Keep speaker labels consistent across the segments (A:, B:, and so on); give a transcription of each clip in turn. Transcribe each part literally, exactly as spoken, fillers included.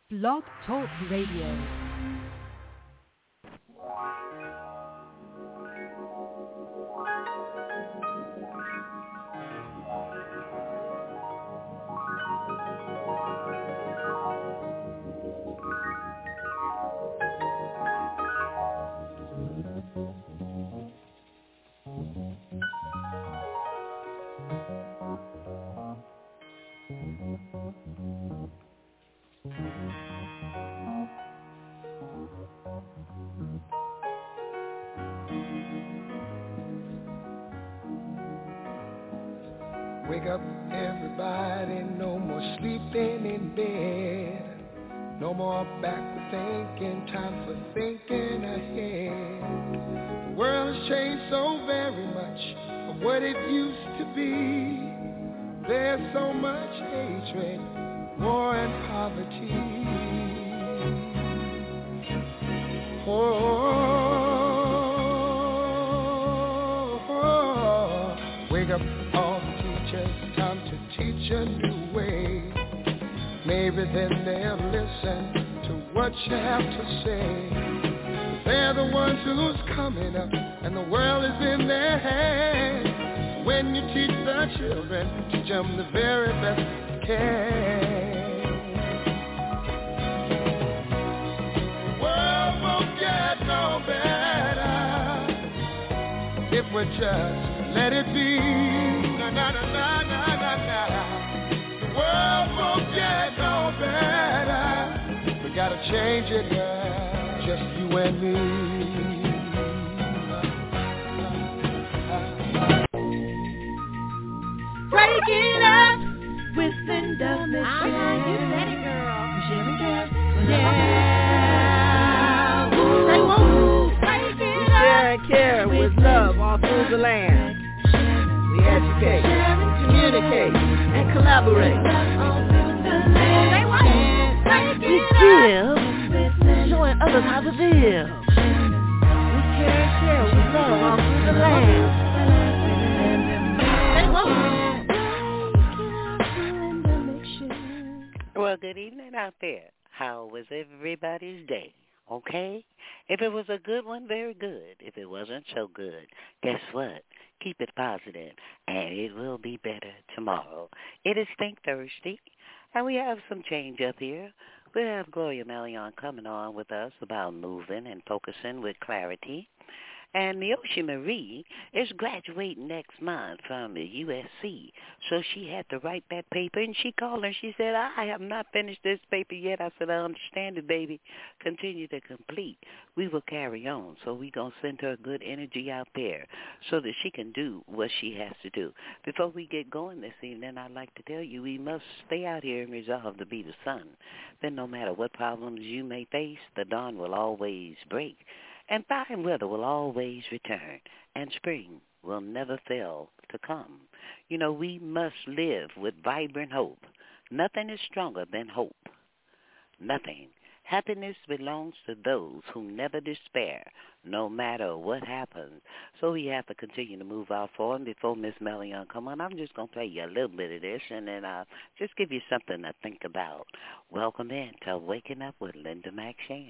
A: Blog Talk Radio.
B: Wake up, everybody, no more sleeping in bed. No more backward thinking, time for thinking ahead. The world has changed so very much from what it used to be. There's so much hatred, war and poverty. Oh, oh, oh. Wake up, all the teachers, time to teach a new way. Maybe then they'll listen to what you have to say. They're the ones who's coming up, and the world is in their hands. When you teach the children, teach them the very best you can. The world won't get no better if we just let it be. Na na na na na na na. The world won't get no better. We gotta change it, girl, just you and me.
C: Break it up with Linda Michelle. Uh-huh, you said it, girl. Michelle and Cass. Yeah. Say woo. Break it
D: we share and care with love all through the land. We educate, communicate, and collaborate. We give, showing others how to live. We care and share with love all through the land.
E: Well, good evening out there. How was everybody's day? Okay? If it was a good one, very good. If it wasn't so good, guess what? Keep it positive, and it will be better tomorrow. It is Think Thursday, and we have some change up here. We have Gloria Melion coming on with us about moving and focusing with clarity. And Neosha Marie is graduating next month from the U S C, so she had to write that paper, and she called and she said, I have not finished this paper yet. I said, I understand it, baby. Continue to complete. We will carry on, so we're going to send her good energy out there so that she can do what she has to do. Before we get going this evening, I'd like to tell you we must stay out here and resolve to be the sun. Then no matter what problems you may face, the dawn will always break. And fine weather will always return, and spring will never fail to come. You know, we must live with vibrant hope. Nothing is stronger than hope. Nothing. Happiness belongs to those who never despair, no matter what happens. So we have to continue to move out forward. Before Miss Melion come on, I'm just going to play you a little bit of this, and then I'll just give you something to think about. Welcome in to Waking Up with Linda McShan.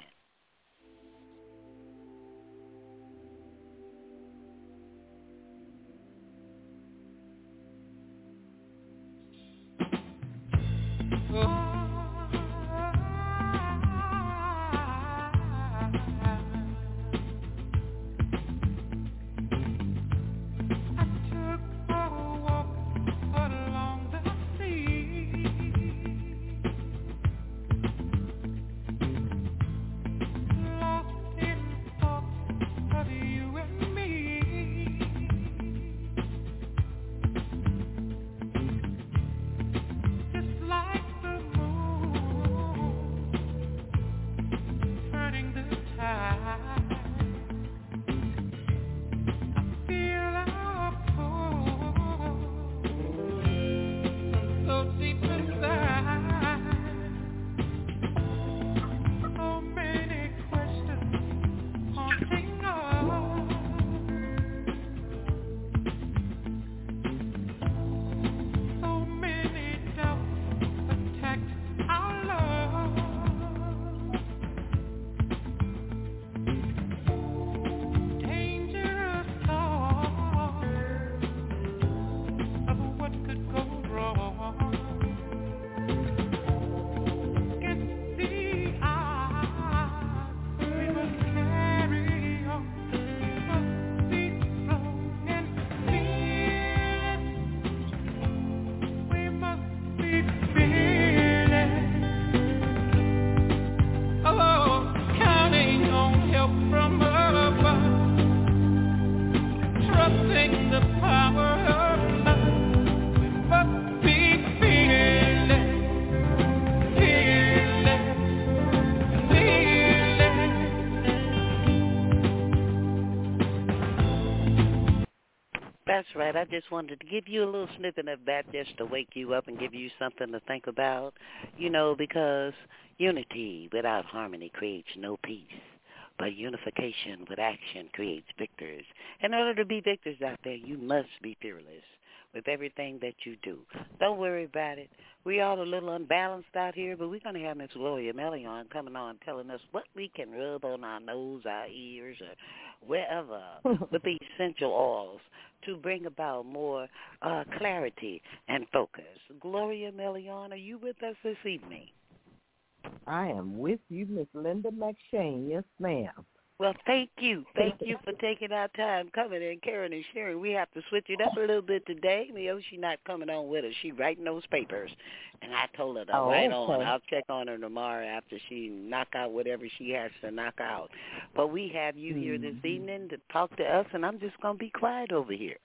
E: But I just wanted to give you a little snippet of that just to wake you up and give you something to think about, you know, because unity without harmony creates no peace. But unification with action creates victors. In order to be victors out there, you must be fearless with everything that you do. Don't worry about it. We all a little unbalanced out here, but we're going to have Miss Gloria Mellion coming on telling us what we can rub on our nose, our ears, or wherever with the essential oils to bring about more uh, clarity and focus. Gloria Mellion, are you with us this evening?
F: I am with you, Miss Linda McShane. Yes, ma'am.
E: Well, thank you. Thank you for taking our time coming and caring and sharing. We have to switch it up a little bit today. You know, she's not coming on with us. She's writing those papers. And I told her to
F: oh,
E: write
F: okay.
E: on. I'll check on her tomorrow after she knock out whatever she has to knock out. But we have you mm-hmm. here this evening to talk to us, and I'm just going to be quiet over here.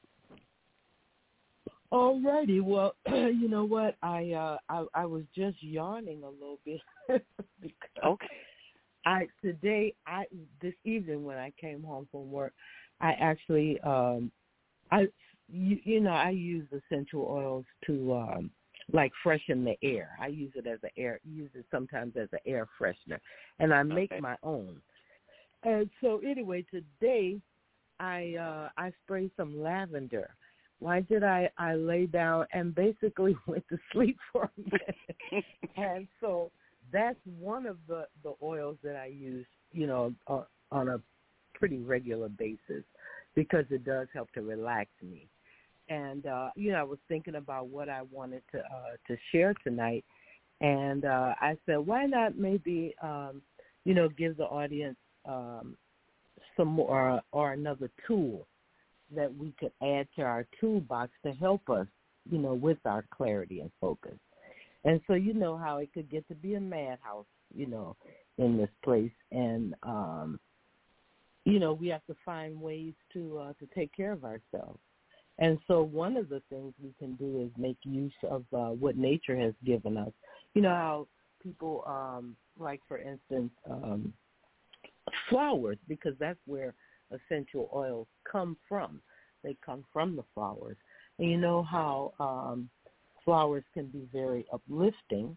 F: All righty. Well, you know what? I, uh, I I was just yawning a little bit. because
E: okay.
F: I today I this evening when I came home from work, I actually um I you, you know I use essential oils to um like freshen the air. I use it as a air use it sometimes as an air freshener, and I make
E: okay.
F: my own. And so anyway, today I uh, I sprayed some lavender. Why did I I lay down and basically went to sleep for a minute, and so. That's one of the, the oils that I use, you know, uh, on a pretty regular basis because it does help to relax me. And, uh, you know, I was thinking about what I wanted to uh, to share tonight, and uh, I said, why not maybe, um, you know, give the audience um, some more or another tool that we could add to our toolbox to help us, you know, with our clarity and focus. And so you know how it could get to be a madhouse, you know, in this place. And, um, you know, we have to find ways to uh, to take care of ourselves. And so one of the things we can do is make use of uh, what nature has given us. You know how people, um, like, for instance, um, flowers, because that's where essential oils come from. They come from the flowers. And you know how um, flowers can be very uplifting.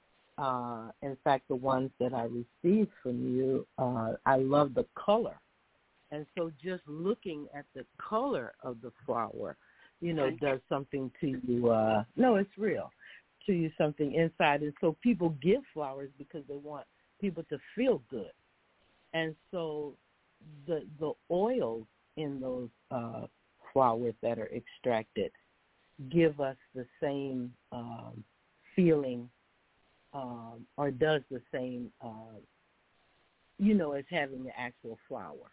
F: Uh, in fact, the ones that I received from you, uh, I love the color. And so just looking at the color of the flower, you know, does something to you. Uh, no, it's real, to you something inside. And so people give flowers because they want people to feel good. And so the the oils in those uh, flowers that are extracted give us the same um, feeling um, or does the same, uh, you know, as having the actual flower,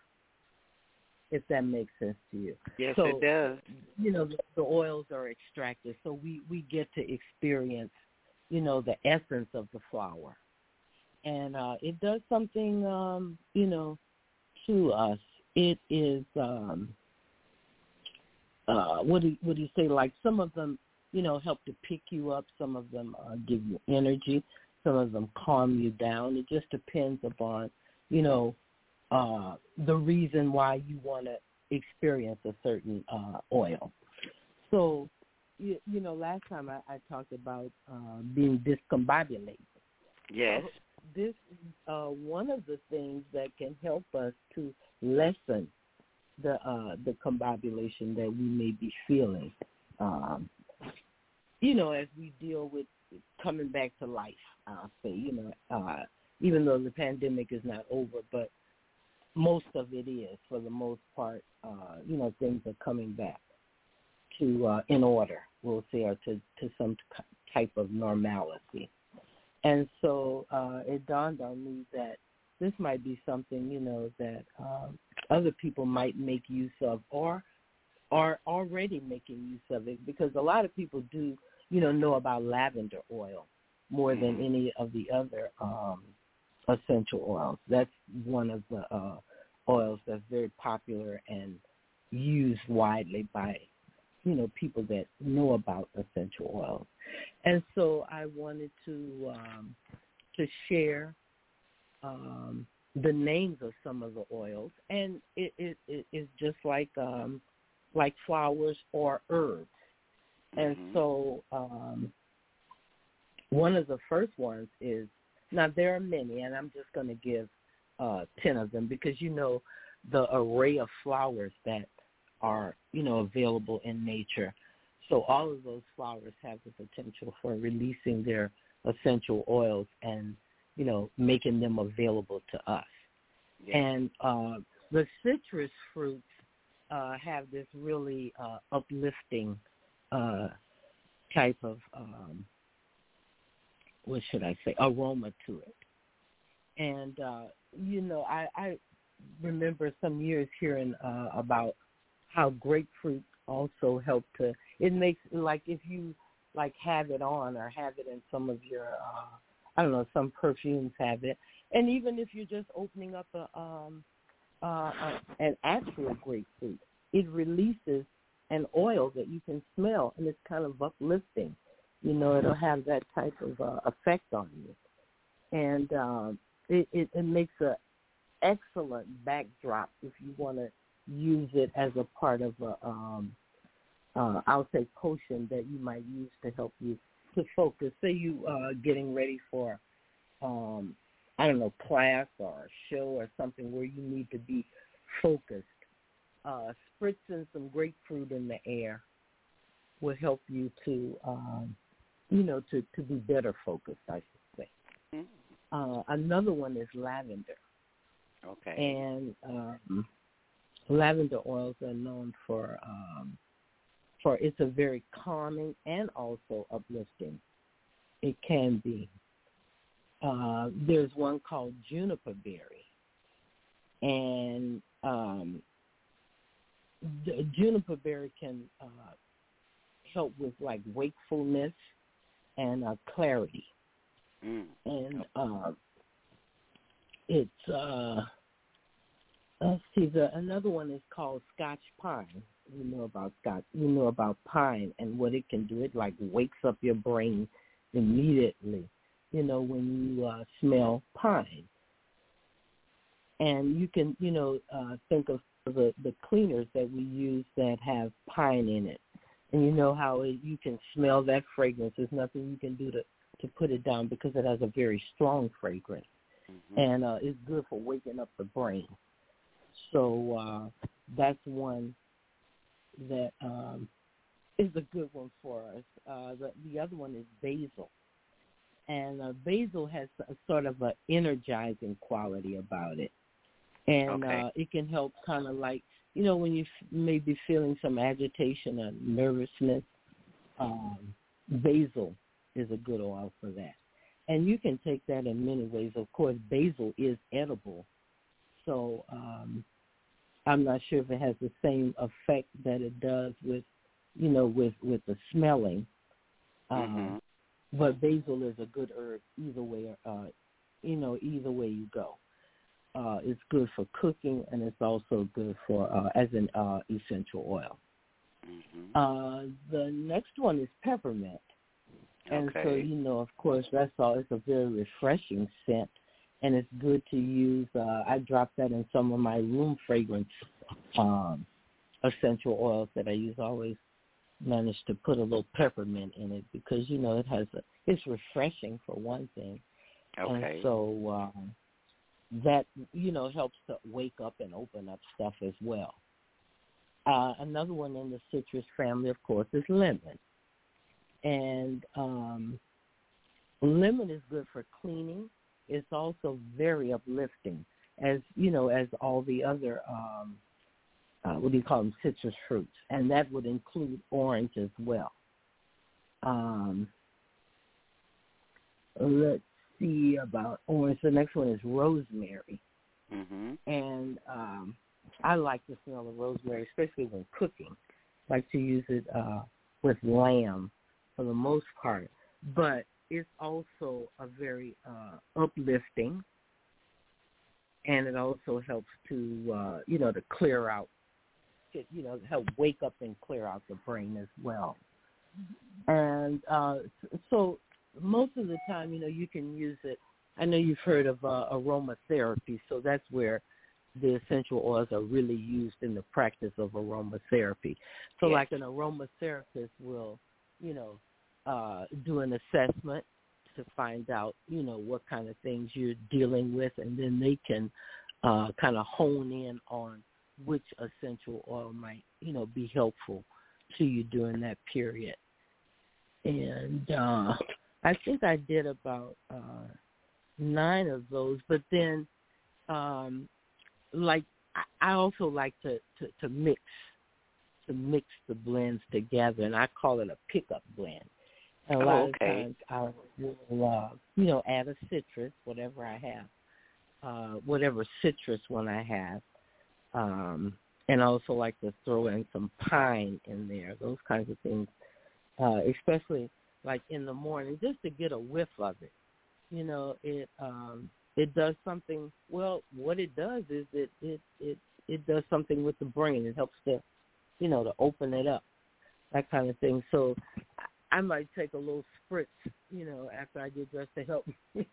F: if that makes sense to you.
E: Yes,
F: so,
E: it does.
F: You know, the, the oils are extracted, so we, we get to experience, you know, the essence of the flower. And uh, it does something, um, you know, to us. It is... Um, Uh, what do you, what do you say? Like some of them, you know, help to pick you up. Some of them uh, give you energy. Some of them calm you down. It just depends upon, you know, uh, the reason why you want to experience a certain uh, oil. So, you, you know, last time I, I talked about uh, being discombobulated.
E: Yes.
F: So this is uh, one of the things that can help us to lessen the uh, the combobulation that we may be feeling, um, you know, as we deal with coming back to life, I'll say, you know, uh, even though the pandemic is not over, but most of it is, for the most part, uh, you know, things are coming back to uh, in order, we'll say, or to, to some type of normalcy. And so uh, it dawned on me that this might be something, you know, that um, other people might make use of or are already making use of it, because a lot of people do, you know, know about lavender oil more than any of the other um, essential oils. That's one of the uh, oils that's very popular and used widely by, you know, people that know about essential oils. And so I wanted to um, to share um, the names of some of the oils, and it, it, it is just like um, like flowers or herbs. And
E: Mm-hmm.
F: so um, one of the first ones is, now there are many, and I'm just going to give uh, ten of them because you know the array of flowers that are, you know, available in nature. So all of those flowers have the potential for releasing their essential oils and, you know, making them available to us.
E: Yeah.
F: And uh, the citrus fruits uh, have this really uh, uplifting uh, type of, um, what should I say, aroma to it. And, uh, you know, I, I remember some years hearing uh, about how grapefruit also help to, it makes, like if you, like, have it on or have it in some of your, uh, I don't know, some perfumes have it. And even if you're just opening up a, um, uh, a an actual grapefruit, it releases an oil that you can smell, and it's kind of uplifting. You know, it'll have that type of uh, effect on you. And um, it, it, it makes an excellent backdrop if you want to use it as a part of a, um, uh, I'll say, potion that you might use to help you to focus. Say you uh, getting ready for, um, I don't know, class or a show or something where you need to be focused. Uh, spritzing some grapefruit in the air will help you to, um, you know, to, to be better focused, I should say.
E: Mm-hmm.
F: Uh, another one is lavender.
E: Okay.
F: And um, lavender oils are known for, um, for it's a very calming and also uplifting. It can be. Uh, there's one called juniper berry. And um, the juniper berry can uh, help with, like, wakefulness and uh, clarity.
E: Mm.
F: And uh, it's, uh, let's see, the, another one is called Scotch pine. You know about Scotch, you know about pine and what it can do. It, like, wakes up your brain immediately, you know, when you uh, smell pine. And you can, you know, uh, think of the, the cleaners that we use that have pine in it. And you know how it, you can smell that fragrance. There's nothing you can do to, to put it down because it has a very strong fragrance. Mm-hmm. And uh, it's good for waking up the brain. So uh, that's one that um, is a good one for us. Uh, the, the other one is basil. And uh, basil has a sort of an energizing quality about it. And
E: okay.
F: uh, it can help kind of like, you know, when you f- may be feeling some agitation or nervousness, um, basil is a good oil for that. And you can take that in many ways. Of course, basil is edible. So um, I'm not sure if it has the same effect that it does with, you know, with, with the smelling.
E: Mm-hmm.
F: Um, but basil is a good herb either way, uh, you know, either way you go. Uh, it's good for cooking, and it's also good for uh, as an uh, essential oil.
E: Mm-hmm.
F: Uh, the next one is peppermint. And
E: okay.
F: so, you know, of course, that's all. It's a very refreshing scent, and it's good to use. Uh, I drop that in some of my room fragrance um, essential oils that I use. I always manage to put a little peppermint in it because, you know, it has a, it's refreshing for one thing.
E: Okay.
F: And so um, that, you know, helps to wake up and open up stuff as well. Uh, another one in the citrus family, of course, is lemon. And um, lemon is good for cleaning. It's also very uplifting, as, you know, as all the other, um, uh, what do you call them, citrus fruits. And that would include orange as well. Um, let's see about orange. The next one is rosemary.
E: Mm-hmm.
F: And um, I like the smell of rosemary, especially when cooking. I like to use it uh, with lamb for the most part. But it's also a very uh, uplifting, and it also helps to, uh, you know, to clear out, to, you know, help wake up and clear out the brain as well. And uh, so most of the time, you know, you can use it. I know you've heard of uh, aromatherapy, so that's where the essential oils are really used in the practice of aromatherapy. So
E: yes.
F: like an aromatherapist will, you know, uh, do an assessment to find out, you know, what kind of things you're dealing with, and then they can uh, kind of hone in on which essential oil might, you know, be helpful to you during that period. And uh, I think I did about uh, nine of those, but then um, like I also like to, to, to mix to mix the blends together, and I call it a pickup blend. And a
E: oh,
F: lot
E: okay.
F: of times I will, uh, you know, add a citrus, whatever I have, uh, whatever citrus one I have, um, and I also like to throw in some pine in there, those kinds of things, uh, especially like in the morning, just to get a whiff of it. You know, it um, it does something. Well, what it does is it it it it does something with the brain. It helps to, you know, to open it up, that kind of thing. So I might take a little spritz, you know, after I get dressed to help me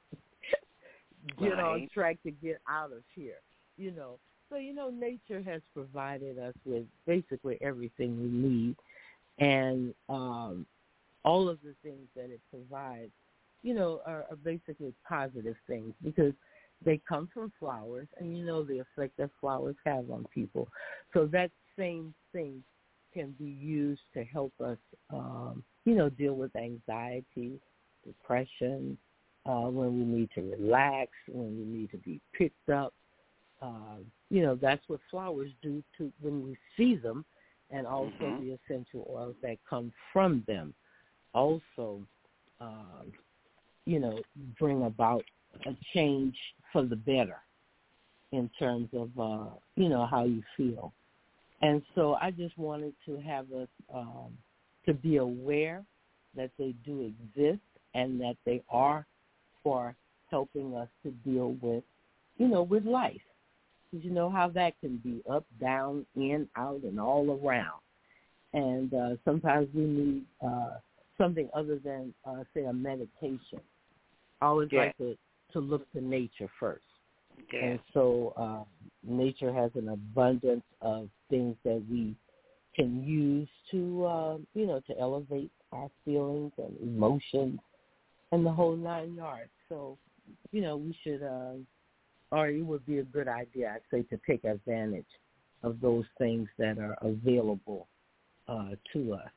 F: get
E: right.
F: on track to get out of here, you know. So, you know, nature has provided us with basically everything we need, and um, all of the things that it provides, you know, are, are basically positive things because they come from flowers, and you know the effect that flowers have on people. So that same thing can be used to help us, um, you know, deal with anxiety, depression, uh, when we need to relax, when we need to be picked up. Uh, you know, that's what flowers do to when we see them, and also
E: mm-hmm.
F: the essential oils that come from them also, um, you know, bring about a change for the better in terms of, uh, you know, how you feel. And so I just wanted to have us um, to be aware that they do exist and that they are for helping us to deal with, you know, with life. Because you know how that can be up, down, in, out, and all around. And uh, sometimes we need uh, something other than, uh, say, a medication. I always
E: yeah.
F: like to, to look to nature first.
E: Yeah.
F: And so uh, nature has an abundance of things that we can use to, uh, you know, to elevate our feelings and emotions and the whole nine yards. So, you know, we should, uh, or it would be a good idea, I'd say, to take advantage of those things that are available uh, to us.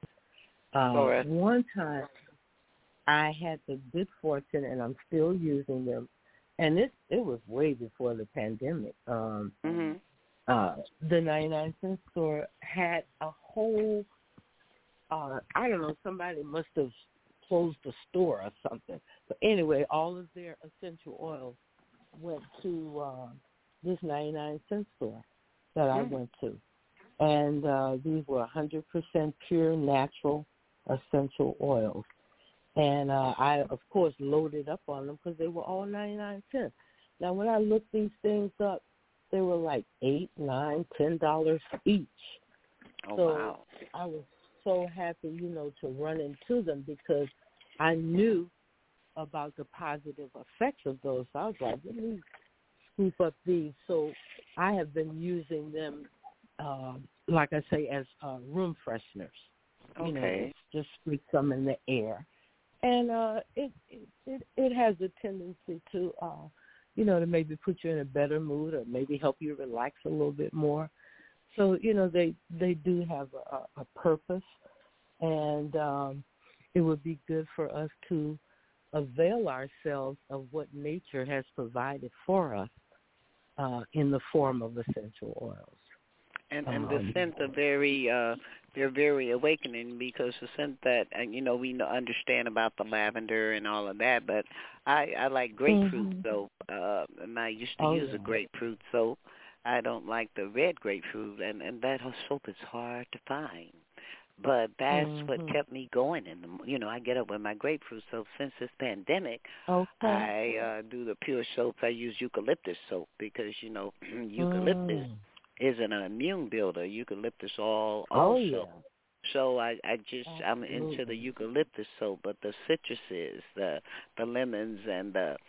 F: Uh, one time I had the good fortune, and I'm still using them, and it it was way before the pandemic. Um,
E: mm-hmm.
F: uh, the ninety-nine cent store had a whole, uh, I don't know, somebody must have closed the store or something. But anyway, all of their essential oils went to uh, this ninety-nine cent store that I
E: mm-hmm.
F: went to. And uh, these were one hundred percent pure, natural, essential oils. And uh, I, of course, loaded up on them because they were all ninety-nine cents. Now, when I looked these things up, they were like eight, nine, ten dollars each.
E: Oh,
F: so
E: wow.
F: I was so happy, you know, to run into them because I knew about the positive effects of those. So I was like, let me scoop up these. So I have been using them, uh, like I say, as uh, room fresheners. You
E: Okay.
F: know, just spray some in the air. And uh, it, it it it has a tendency to, uh, you know, to maybe put you in a better mood or maybe help you relax a little bit more. So, you know, they, they do have a, a purpose, and um, it would be good for us to avail ourselves of what nature has provided for us uh, in the form of essential oils.
E: And and
F: um,
E: the scents are very uh they're very awakening because the scent that and you know we know, understand about the lavender and all of that, but I I like grapefruit
F: mm-hmm.
E: soap. Uh, and I used to
F: oh,
E: use
F: yeah.
E: a grapefruit soap. I don't like the red grapefruit, and and that whole soap is hard to find. But that's
F: mm-hmm.
E: what kept me going. In the you know I get up with my grapefruit soap. Since this pandemic,
F: okay.
E: I uh, do the pure soaps. I use eucalyptus soap because you know eucalyptus.
F: Mm.
E: is an immune builder. Eucalyptus all
F: Oh,
E: also.
F: yeah.
E: So I, I just
F: Absolutely.
E: I'm into the eucalyptus soap, but the citruses, the the lemons and the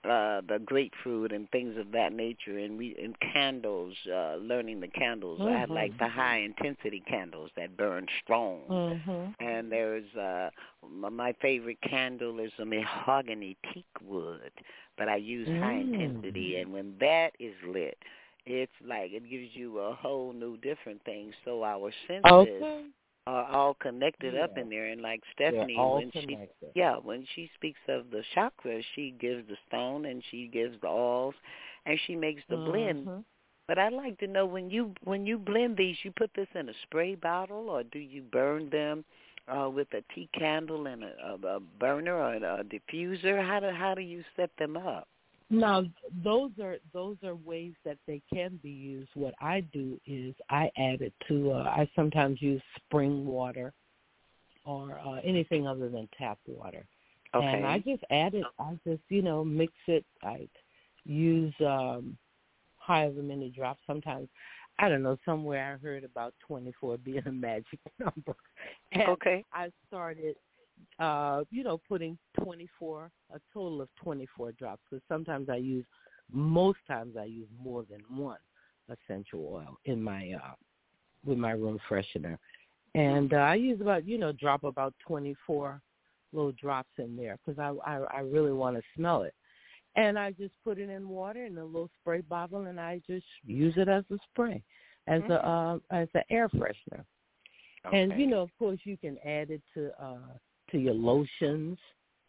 E: uh, the grapefruit and things of that nature, and we and candles, uh, learning the candles.
F: Mm-hmm.
E: I like the high intensity candles that burn strong.
F: Mm-hmm.
E: And there's uh, my favorite candle is a mahogany teak wood, but I use
F: mm.
E: high intensity, and when that is lit, it's like it gives you a whole new different thing. So our senses.
F: Okay.
E: Are all connected
F: yeah.
E: up in there, and like Stephanie,
F: They're all
E: when
F: connected.
E: she yeah, when she speaks of the chakras, she gives the stone and she gives the oils, and she makes the
F: mm-hmm.
E: blend. But I'd like to know when you when you blend these, you put this in a spray bottle, or do you burn them uh, with a tea candle and a, a, a burner or a, a diffuser? How do how do you set them up?
F: Now, those are those are ways that they can be used. What I do is I add it to, uh, I sometimes use spring water or uh, anything other than tap water.
E: Okay.
F: And I just add it, I just, you know, mix it. I use um, however many drops. Sometimes, I don't know, somewhere I heard about twenty-four being a magic number. And
E: okay.
F: I started Uh, you know, putting twenty-four, a total of twenty-four drops. Because sometimes I use, most times I use more than one essential oil in my, uh, with my room freshener. And uh, I use about, you know, drop about twenty-four little drops in there because I, I, I really want to smell it. And I just put it in water in a little spray bottle, and I just use it as a spray, as mm-hmm. a uh, as an air freshener. Okay. And, you know, of course, you can add it to uh, to your lotions.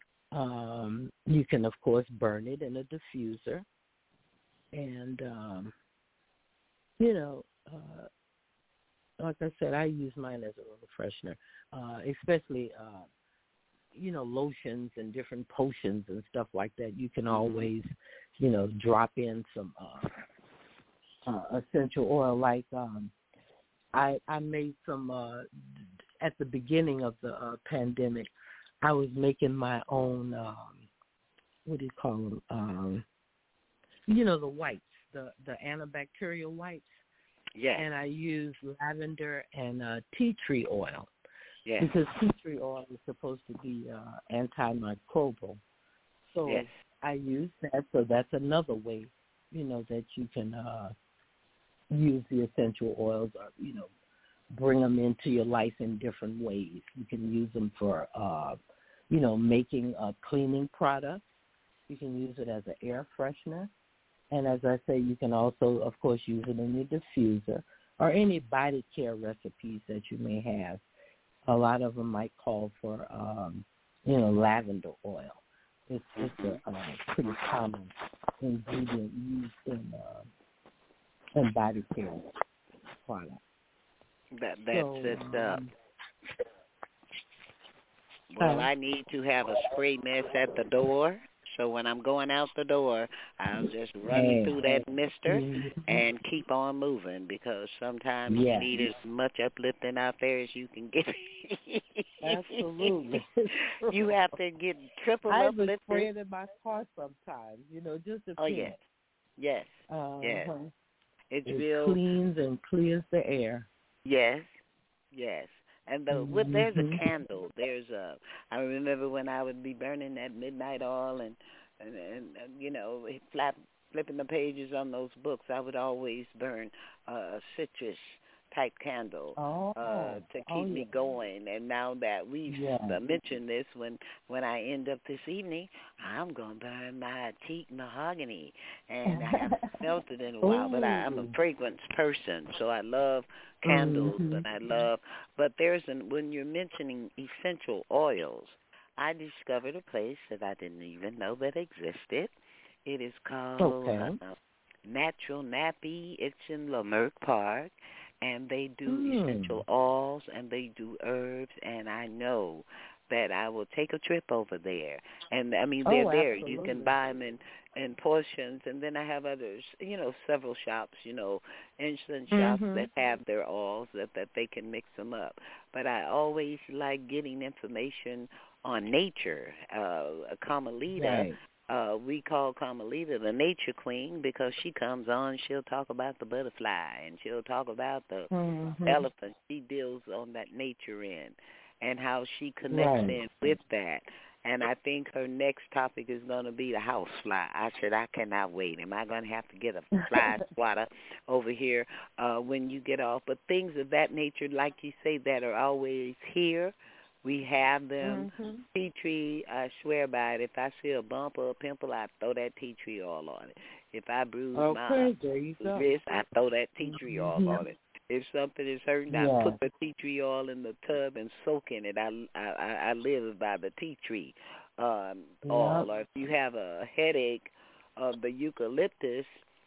F: Um, you can, of course, burn it in a diffuser. And, um, you know, uh, like I said, I use mine as a little freshener, uh, especially, uh, you know, lotions and different potions and stuff like that. You can always, you know, drop in some uh, uh, essential oil. Like um, I, I made some uh, at the beginning of the uh, pandemic. I was making my own, um, what do you call them? Um, you know, the wipes, the, the antibacterial wipes.
E: Yeah.
F: And I used lavender and uh, tea tree oil.
E: Yeah.
F: Because tea tree oil is supposed to be uh, antimicrobial. So
E: yes.
F: I use that. So that's another way, you know, that you can uh, use the essential oils or, you know, bring them into your life in different ways. You can use them for, uh, you know, making a cleaning product. You can use it as an air freshener. And as I say, you can also, of course, use it in your diffuser or any body care recipes that you may have. A lot of them might call for, um, you know, lavender oil. It's it's a uh, pretty common ingredient used in uh, in body care products.
E: That that's
F: so,
E: it. Uh,
F: um,
E: well,
F: uh,
E: I need to have a spray mist at the door. So when I'm going out the door, I'll just run
F: hey,
E: through that mister
F: mm-hmm.
E: and keep on moving because sometimes
F: yes.
E: you need as much uplifting out there as you can get.
F: Absolutely.
E: You have to get triple
F: I
E: uplifted.
F: I was spraying in my car sometimes, you know, just a
E: Oh,
F: pinch.
E: yes. Yes.
F: Uh-huh.
E: Yes. It's
F: it
E: real.
F: cleans and clears the air.
E: Yes. Yes. And the,
F: mm-hmm.
E: with, there's a candle. There's a. I remember when I would be burning that midnight oil and, and, and, and you know, flap, flipping the pages on those books, I would always burn uh, a citrus type candle
F: oh.
E: uh, to keep
F: oh,
E: me
F: yeah.
E: going. And now that we've
F: yeah.
E: uh, mentioned this, when when I end up this evening, I'm gonna burn my teak mahogany, and I haven't smelt it in a while. But I, I'm a fragrance person, so I love candles,
F: mm-hmm.
E: and I love. But there's an when you're mentioning essential oils, I discovered a place that I didn't even know that existed. It is called
F: okay.
E: uh, Natural Nappy. It's in Leimert Park. And they do
F: mm.
E: essential oils, and they do herbs, and I know that I will take a trip over there. And, I mean, they're
F: oh,
E: there.
F: absolutely.
E: You can buy them in, in portions, and then I have others, you know, several shops, you know, incense shops
F: mm-hmm.
E: that have their oils that, that they can mix them up. But I always like getting information on nature. Uh, Carmelita.
F: Right.
E: Uh, we call Carmelita the nature queen because she comes on, she'll talk about the butterfly and she'll talk about the
F: mm-hmm.
E: elephant. She deals on that nature end and how she connects
F: right.
E: in with that. And I think her next topic is going to be the house fly. I said, I cannot wait. Am I going to have to get a fly swatter over here uh, when you get off? But things of that nature, like you say, that are always here. We have them.
F: Mm-hmm.
E: Tea tree, I swear by it. If I see a bump or a pimple, I throw that tea tree oil on it. If I bruise
F: Okay, there you
E: my
F: go.
E: wrist, I throw that tea tree oil
F: Mhm.
E: on it. If something is hurting,
F: Yeah.
E: I put the tea tree oil in the tub and soak in it. I, I, I live by the tea tree um,
F: Yeah.
E: oil. Or if you have a headache of the eucalyptus,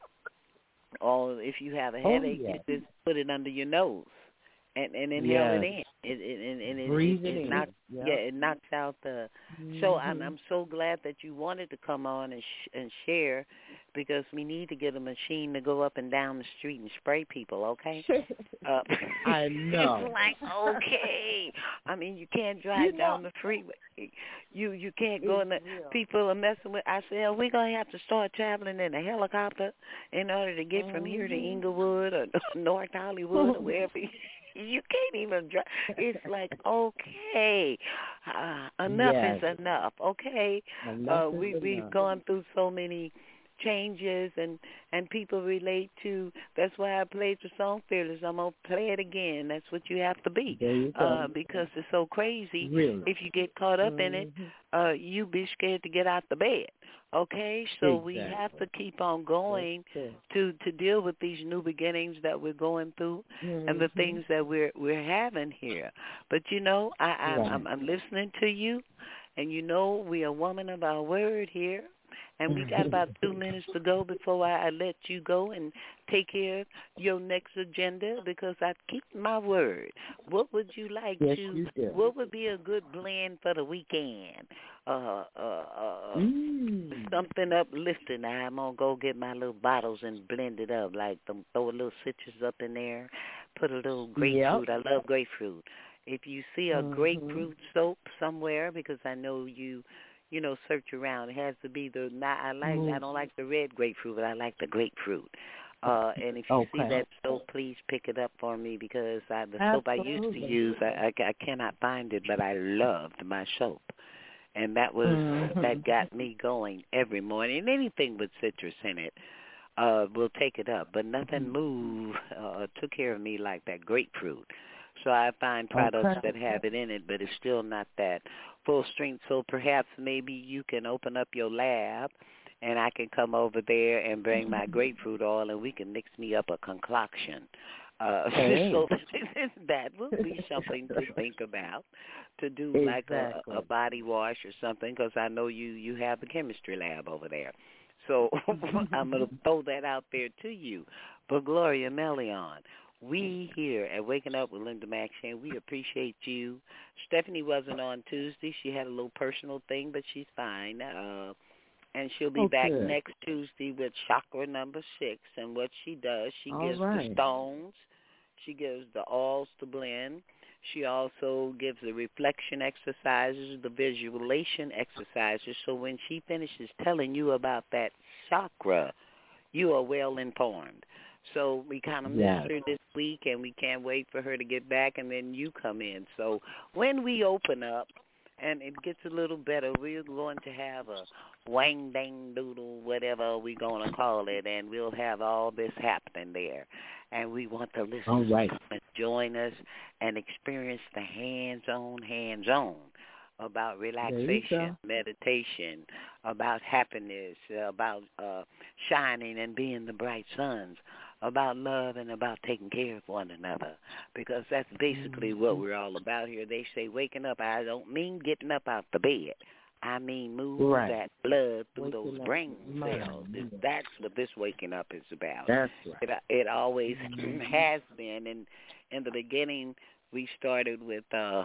E: or if you have a
F: Oh,
E: headache,
F: yes.
E: you just put it under your nose and, and inhale
F: Yes.
E: it in. It, it, and and it,
F: Breathe
E: it,
F: it
E: it
F: in.
E: knocks,
F: Yep.
E: yeah, it knocks out the. So I'm
F: Mhm.
E: I'm so glad that you wanted to come on and sh- and share, because we need to get a machine to go up and down the street and spray people. Okay. Uh,
F: I know.
E: It's like, okay. I mean, you can't drive
F: You know-
E: down the freeway. You you can't go in the.
F: It's real.
E: People are messing with. I said, we're gonna have to start traveling in a helicopter in order to get from here to
F: Mhm.
E: Inglewood or North Hollywood or wherever. You, you can't even drive. It's like, okay, uh, enough
F: Yes.
E: is enough. Okay,
F: Enough
E: uh,
F: is
E: we we've
F: enough.
E: gone through so many changes, and and people relate to. That's why I played the song Fearless. I'm gonna play it again. That's what you have to be,
F: There you go.
E: uh, because it's so crazy.
F: Really.
E: If you get caught up in it,
F: Mhm.
E: uh, you be scared to get out the bed. Okay, so we
F: Exactly.
E: have to keep on going
F: That's
E: to to deal with these new beginnings that we're going through
F: true.
E: and the
F: Mhm.
E: things that we're we're having here. But you know, I, I'm,
F: Right.
E: I'm I'm listening to you, and you know, we are woman of our word here. And we got about two minutes to go before I, I let you go and take care of your next agenda, because I keep my word. What would you like
F: Yes,
E: to,
F: you do.
E: what would be a good blend for the weekend? Uh, uh, uh,
F: Mm.
E: something uplifting. I'm going to go get my little bottles and blend it up, like them, throw a little citrus up in there, put a little grapefruit.
F: Yep.
E: I love grapefruit. If you see a
F: Mhm.
E: grapefruit soap somewhere, because I know you, you know, search around. It has to be the not. I like.
F: Mm.
E: I don't like the red grapefruit, but I like the grapefruit. Uh, and if you
F: Okay.
E: see that soap, please pick it up for me, because I, the soap I used to
F: Absolutely.
E: use, I, I, I cannot find it, but I loved my soap, and that was
F: Mhm.
E: that got me going every morning. And anything with citrus in it, uh, will take it up. But nothing moved, uh, took care of me like that grapefruit. So I find products
F: Okay.
E: that have it in it, but it's still not that full strength. So perhaps maybe you can open up your lab, and I can come over there and bring my grapefruit oil, and we can mix me up a concoction. Uh,
F: Hey.
E: so that would be something to think about, to do like a,
F: Exactly.
E: a body wash or something, because I know you, you have a chemistry lab over there. So I'm going to throw that out there to you. But Gloria Melion, we here at Waking Up with Linda Maxine, we appreciate you. Stephanie wasn't on Tuesday. She had a little personal thing, but she's fine. Uh, and she'll be
F: Oh,
E: back
F: good.
E: next Tuesday with chakra number six. And what she does, she
F: All
E: gives
F: right.
E: the stones. She gives the oils to blend. She also gives the reflection exercises, the visualization exercises. So when she finishes telling you about that chakra, you are well informed. So we kind of
F: Yes.
E: missed her this week, and we can't wait for her to get back, and then you come in. So when we open up and it gets a little better, we're going to have a wang dang doodle, whatever we're going to call it, and we'll have all this happening there. And we want the listeners
F: All right.
E: to come and join us and experience the hands-on, hands-on about relaxation, meditation, about happiness, about uh, shining and being the bright suns, about love and about taking care of one another, because that's basically what we're all about here. They say waking up. I don't mean getting up out the bed. I mean move
F: Right.
E: that blood through
F: Waking
E: those
F: up
E: brain
F: the mind.
E: cells. That's what this waking up is about.
F: That's right.
E: It, it always has been. And in the beginning, we started with, uh,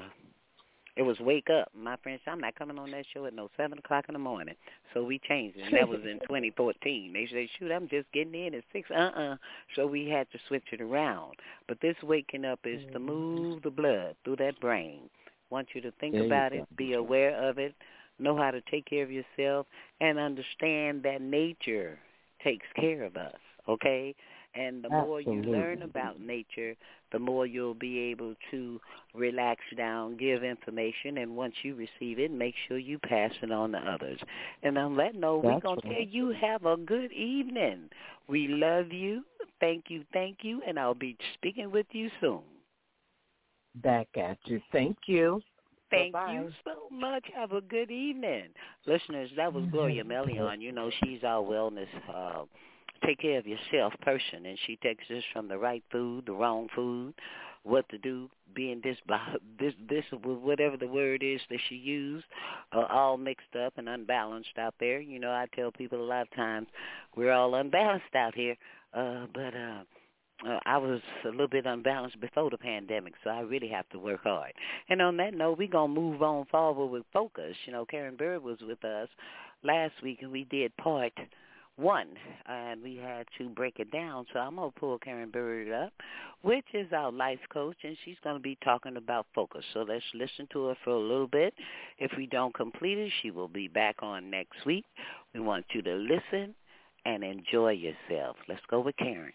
E: it was Wake Up. My friend said, I'm not coming on that show at no seven o'clock in the morning. So we changed it, and that was in twenty fourteen. They said, shoot, I'm just getting in at six. Uh-uh. So we had to switch it around. But this waking up is to move the blood through that brain. Want you to think
F: There you
E: about
F: go.
E: it, be aware of it, know how to take care of yourself, and understand that nature takes care of us, okay? And the
F: Absolutely.
E: more you learn about nature, the more you'll be able to relax down, give information, and once you receive it, make sure you pass it on to others. And on that note, we're going to tell you have a good evening. We love you. Thank you, thank you, and I'll be speaking with you soon.
F: Back at you. Thank you.
E: Thank
F: Bye-bye.
E: you so much. Have a good evening. Listeners, that was Gloria Melion. You know, she's our wellness uh take care of yourself person, and she takes us from the right food, the wrong food, what to do, being this, this, this, whatever the word is that she used, uh, all mixed up and unbalanced out there. You know, I tell people a lot of times we're all unbalanced out here, uh, but uh, uh, I was a little bit unbalanced before the pandemic, so I really have to work hard. And on that note, we're going to move on forward with focus. You know, Karen Bird was with us last week, and we did part one, and we had to break it down. So I'm going to pull Karen Bird up, which is our life coach, and she's going to be talking about focus. So let's listen to her for a little bit. If we don't complete it, she will be back on next week. We want you to listen and enjoy yourself. Let's go with Karen.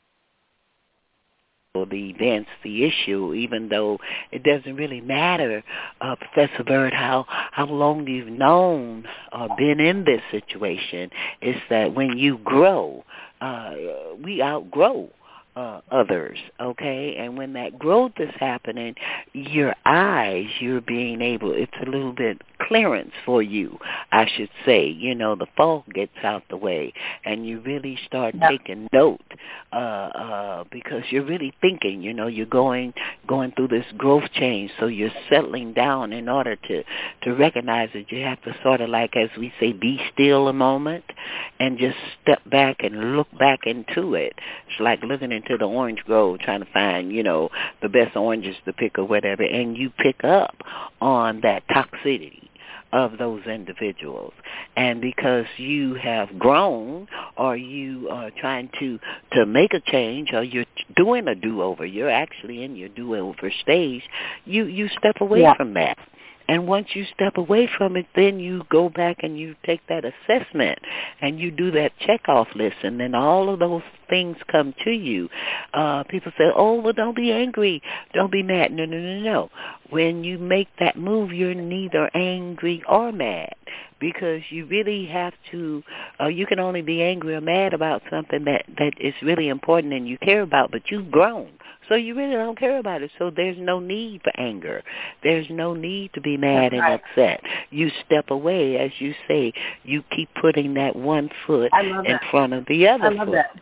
E: Or the events, the issue, even though it doesn't really matter, uh, Professor Bird, how, how long you've known or been in this situation, is that when you grow, uh, we outgrow uh, others, okay? And when that growth is happening, your eyes, you're being able, it's a little bit clearance for you, I should say. You know, the fog gets out the way, and you really start yeah. taking note uh, uh, because you're really thinking, you know, you're going going through this growth change, so you're settling down in order to, to recognize that you have to sort of like, as we say, be still a moment and just step back and look back into it. It's like looking into the orange grove trying to find, you know, the best oranges to pick or whatever, and you pick up on that toxicity of those individuals. And because you have grown, or you are trying to, to make a change, or you're doing a do-over, you're actually in your do-over stage, you, you step away yeah. from that. And once you step away from it, then you go back and you take that assessment and you do that checkoff list, and then all of those things come to you. Uh, people say, oh, well, don't be angry. Don't be mad. No, no, no, no. When you make that move, you're neither angry or mad, because you really have to, uh, you can only be angry or mad about something that, that is really important and you care about, but you've grown. So you really don't care about it. So there's no need for anger. There's no need to be mad and upset. You step away, as you say. You keep putting that one foot in
G: that.
E: front of the other
G: I love
E: foot.
G: That.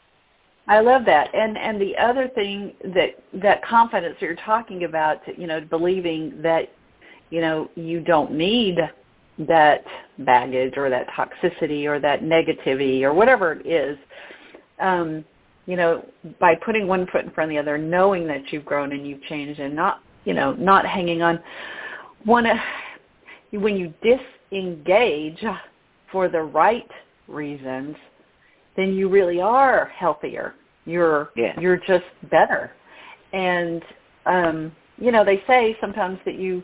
G: I love that. And and the other thing, that that confidence that you're talking about, you know, believing that, you know, you don't need that baggage or that toxicity or that negativity or whatever it is, um, you know, by putting one foot in front of the other, knowing that you've grown and you've changed, and not, you know, not hanging on. One, when you disengage for the right reasons, then you really are healthier. You're
E: yeah.
G: you're just better. And um, you know, they say sometimes that you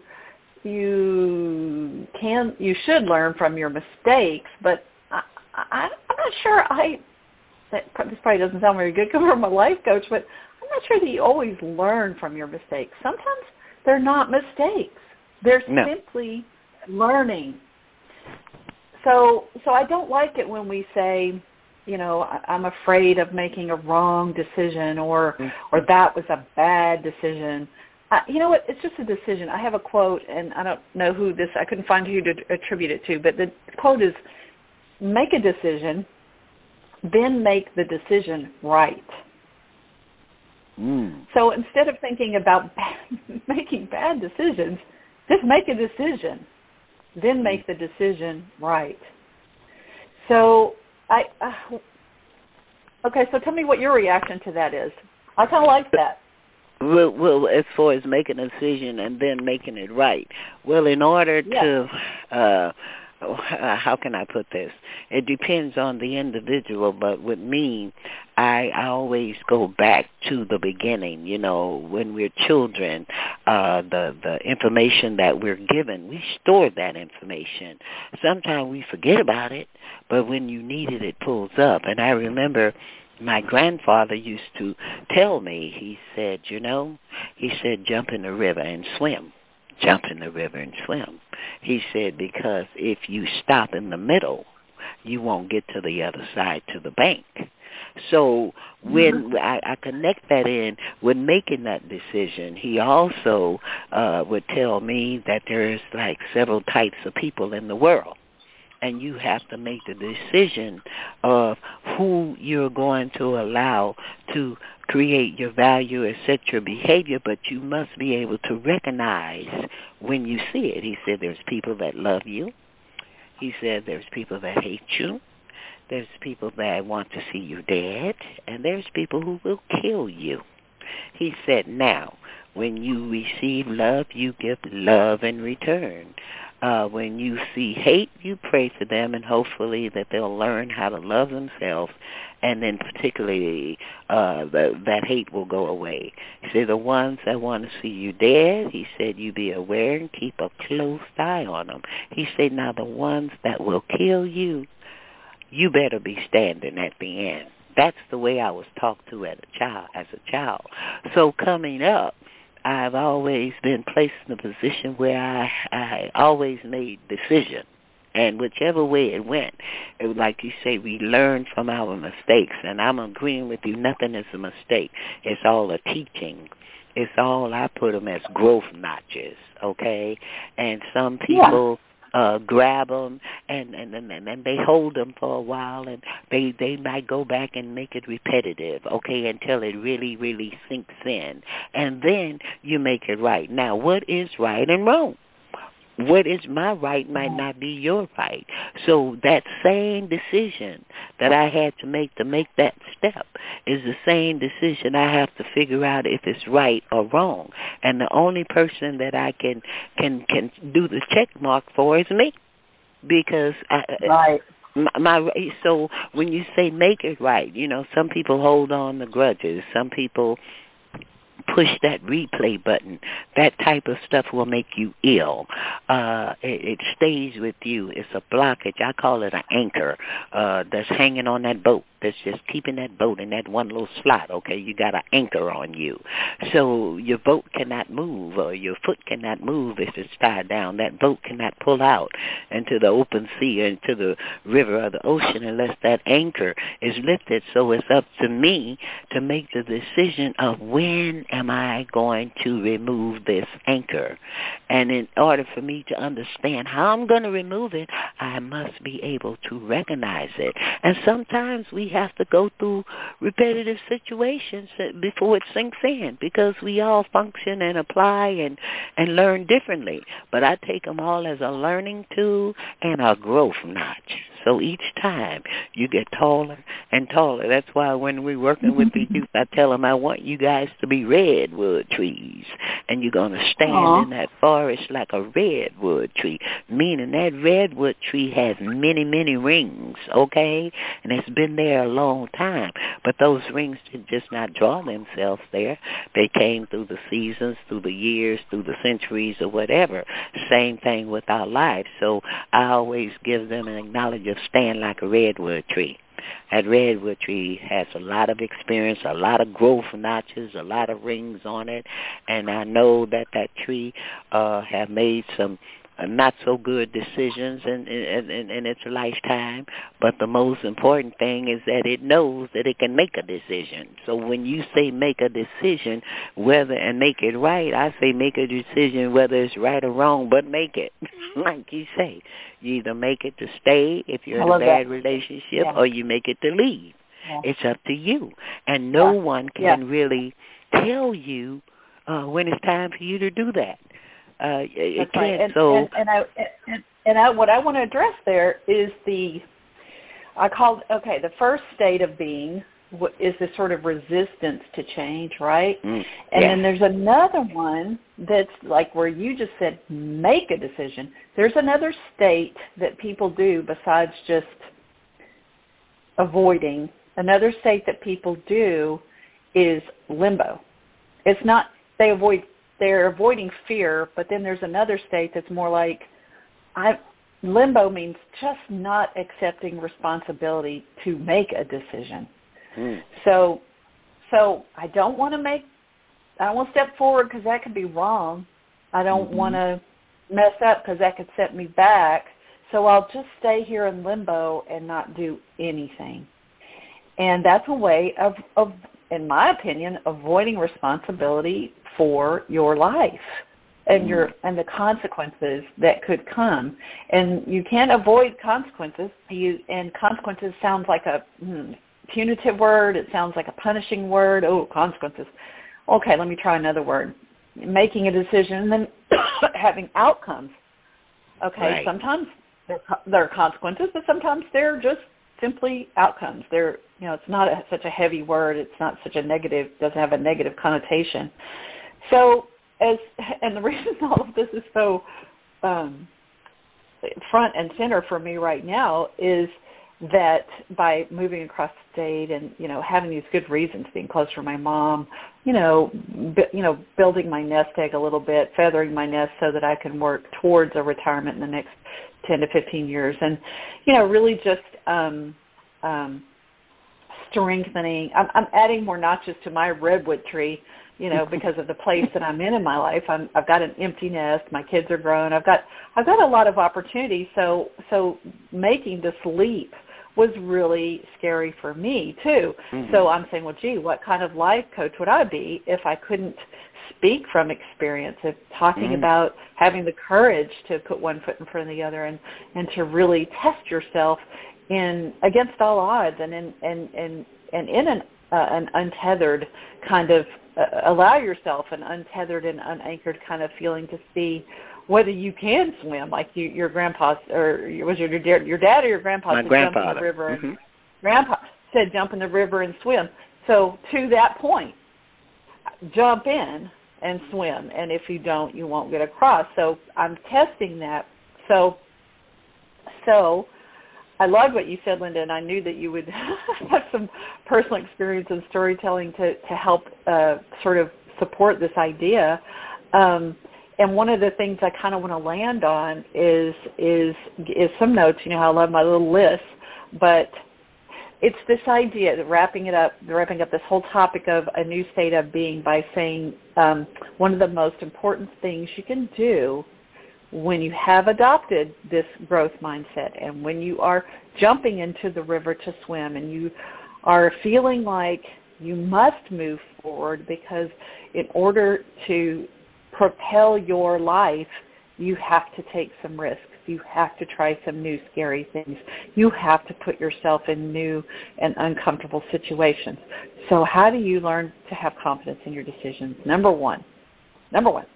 G: you can you should learn from your mistakes, but I, I I'm not sure I. That, this probably doesn't sound very good coming from a life coach, but I'm not sure that you always learn from your mistakes. Sometimes they're not mistakes. They're
E: no.
G: simply learning. So so I don't like it when we say, you know, I'm afraid of making a wrong decision, or or that was a bad decision. Uh, you know what? It's just a decision. I have a quote, and I don't know who this, I couldn't find who to attribute it to, but the quote is, make a decision, then make the decision right.
E: Mm.
G: So instead of thinking about bad, making bad decisions, just make a decision, then make the decision right. So I, uh, okay, so tell me what your reaction to that is. I kind of like that.
E: Well, well, as far as making a decision and then making it right. Well, in order
G: yeah.
E: to, uh, how can I put this? It depends on the individual, but with me, I, I always go back to the beginning. You know, when we're children, uh, the, the information that we're given, we store that information. Sometimes we forget about it, but when you need it, it pulls up. And I remember my grandfather used to tell me, he said, you know, he said, jump in the river and swim. Jump in the river and swim. He said, because if you stop in the middle, you won't get to the other side, to the bank. So when I, I connect that in with making that decision, he also uh, would tell me that there's like several types of people in the world. And you have to make the decision of who you're going to allow to create your value and set your behavior, but you must be able to recognize when you see it. He said there's people that love you. He said there's people that hate you. There's people that want to see you dead. And there's people who will kill you. He said, now, when you receive love, you give love in return. Uh, when you see hate, you pray for them, and hopefully that they'll learn how to love themselves, and then particularly uh, the, that hate will go away. He said the ones that want to see you dead, he said you be aware and keep a close eye on them. He said now the ones that will kill you, you better be standing at the end. That's the way I was talked to as a child. As a child. So coming up, I've always been placed in a position where I, I always made decisions. And whichever way it went, it was like you say, we learn from our mistakes. And I'm agreeing with you, nothing is a mistake. It's all a teaching. It's all, I put them as growth notches, okay? And some people... Yeah. Uh, grab them and, and, and, and they hold them for a while, and they, they might go back and make it repetitive, okay, until it really, really sinks in. And then you make it right. Now, what is right and wrong? What is my right might not be your right. So that same decision that I had to make to make that step is the same decision I have to figure out if it's right or wrong. And the only person that I can can, can do the check mark for is me. Because I,
G: right.
E: My, my so when you say make it right, you know, some people hold on to grudges. Some people push that replay button. That type of stuff will make you ill. Uh, it, it stays with you. It's a blockage. I call it an anchor uh, that's hanging on that boat. That's just keeping that boat in that one little slot, okay? You got an anchor on you. So your boat cannot move, or your foot cannot move if it's tied down. That boat cannot pull out into the open sea or into the river or the ocean unless that anchor is lifted. So it's up to me to make the decision of when am I going to remove this anchor. And in order for me to understand how I'm going to remove it, I must be able to recognize it. And sometimes we have to go through repetitive situations before it sinks in, because we all function and apply and, and learn differently. But I take them all as a learning tool and a growth notch. So each time you get taller and taller. That's why when we're working with the youth, I tell them I want you guys to be redwood trees. And you're going to stand Aww. in that forest like a redwood tree, meaning that redwood tree has many, many rings, okay? And it's been there a long time. But those rings did just not draw themselves there. They came through the seasons, through the years, through the centuries or whatever. Same thing with our lives. So I always give them an acknowledgement of stand like a redwood tree. That redwood tree has a lot of experience, a lot of growth notches, a lot of rings on it, and I know that that tree uh, have made some uh, not so good decisions in, in, in, in its lifetime, but the most important thing is that it knows that it can make a decision. So when you say make a decision, whether and make it right, I say make a decision whether it's right or wrong, but make it. Like you say, you either make it to stay if you're in a bad that. relationship, yeah. or you make it to leave. Yeah. It's up to you. And no yeah. one can yeah. really tell you uh, when it's time for you to do that. Uh, it
G: That's
E: can't.
G: Right. And,
E: so,
G: and, and, I, and, and I, what I want to address there is the, I called, okay, the first state of being is this sort of resistance to change, right?
E: Mm,
G: and
E: yeah.
G: then there's another one that's like where you just said make a decision. There's another state that people do besides just avoiding. Another state that people do is limbo. It's not, they avoid, they're avoiding fear, but then there's another state that's more like, I, limbo means just not accepting responsibility to make a decision. Mm. So, so I don't want to make, I don't want to step forward because that could be wrong. I don't mm-hmm. want to mess up because that could set me back. So I'll just stay here in limbo and not do anything. And that's a way of, of, in my opinion, avoiding responsibility for your life and your and the consequences that could come. And you can't avoid consequences. You, and consequences sounds like a hmm, punitive word. It sounds like a punishing word. Oh, consequences. Okay, let me try another word. Making a decision and then having outcomes. Okay,
E: right.
G: Sometimes there, there are consequences, but sometimes they're just simply outcomes. They're, you know, it's not a, such a heavy word. It's not such a negative, doesn't have a negative connotation. So, as and the reason all of this is so um, front and center for me right now is that by moving across the state and, you know, having these good reasons, being close to my mom, you know, b- you know, building my nest egg a little bit, feathering my nest so that I can work towards a retirement in the next ten to fifteen years. And, you know, really just um, um, strengthening. I'm, I'm adding more notches to my redwood tree, you know, because of the place that I'm in in my life. I'm, I've got an empty nest. My kids are grown. I've got I've got a lot of opportunity. So so making this leap was really scary for me too. Mm-hmm. So I'm saying, well, gee, what kind of life coach would I be if I couldn't speak from experience, of talking mm-hmm. about having the courage to put one foot in front of the other and, and to really test yourself in against all odds and in and and, and in an uh, an untethered kind of uh, allow yourself an untethered and unanchored kind of feeling to see whether you can swim, like you, your grandpa, or was your your dad or your grandpa
E: My
G: said jump in the river,
E: mm-hmm.
G: and grandpa said jump in the river and swim. So to that point, jump in and swim, and if you don't, you won't get across. So I'm testing that. So, so I loved what you said, Linda, and I knew that you would have some personal experience and storytelling to to help uh, sort of support this idea. Um, And one of the things I kind of want to land on is is is some notes. You know how I love my little list, but it's this idea that wrapping it up, wrapping up this whole topic of a new state of being by saying um, one of the most important things you can do when you have adopted this growth mindset and when you are jumping into the river to swim and you are feeling like you must move forward because in order to propel your life, you have to take some risks. You have to try some new scary things. You have to put yourself in new and uncomfortable situations. So how do you learn to have confidence in your decisions? Number one, number one,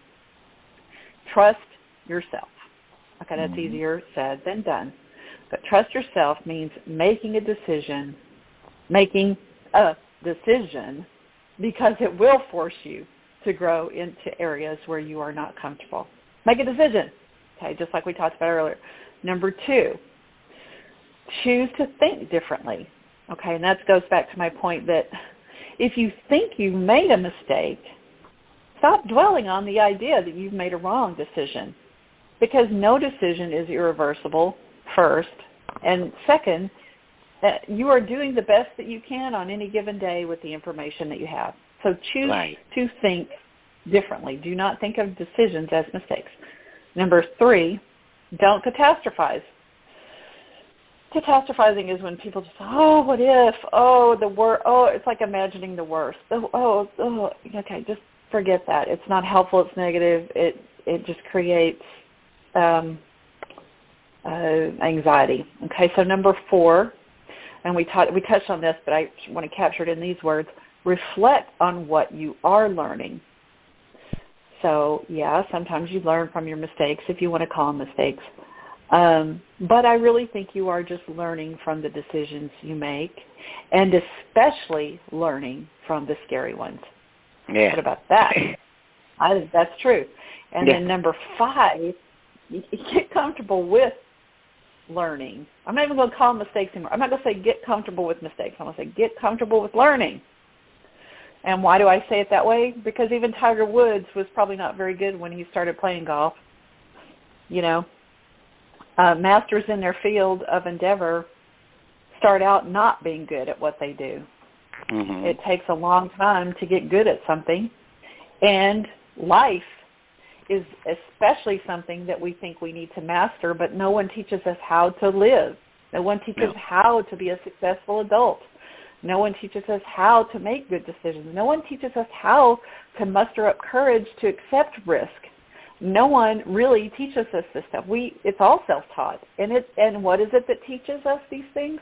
G: trust yourself. Okay, that's mm-hmm. easier said than done. But trust yourself means making a decision, making a decision because it will force you to grow into areas where you are not comfortable. Make a decision, okay, just like we talked about earlier. Number two, choose to think differently, okay, and that goes back to my point that if you think you've made a mistake, stop dwelling on the idea that you've made a wrong decision because no decision is irreversible, first, and second, uh, you are doing the best that you can on any given day with the information that you have. So choose
E: right.
G: to think differently. Do not think of decisions as mistakes. Number three, don't catastrophize. Catastrophizing is when people just, oh, what if? Oh, the worst. Oh, it's like imagining the worst. Oh, oh, oh, okay, just forget that. It's not helpful. It's negative. It it just creates um, uh, anxiety. Okay, so number four, and we taught we touched on this, but I want to capture it in these words. Reflect on what you are learning. So, yeah, sometimes you learn from your mistakes, if you want to call them mistakes. Um, but I really think you are just learning from the decisions you make, and especially learning from the scary ones.
E: Yeah.
G: What about that? I think that's true. And
E: yeah.
G: then number five, you get comfortable with learning. I'm not even going to call them mistakes anymore. I'm not going to say get comfortable with mistakes. I'm going to say get comfortable with learning. And why do I say it that way? Because even Tiger Woods was probably not very good when he started playing golf. You know, uh, masters in their field of endeavor start out not being good at what they do.
E: Mm-hmm.
G: It takes a long time to get good at something. And life is especially something that we think we need to master, but no one teaches us how to live. No one teaches
E: no.
G: how to be a successful adult. No one teaches us how to make good decisions. No one teaches us how to muster up courage to accept risk. No one really teaches us this stuff. We it's all self-taught. And it and what is it that teaches us these things?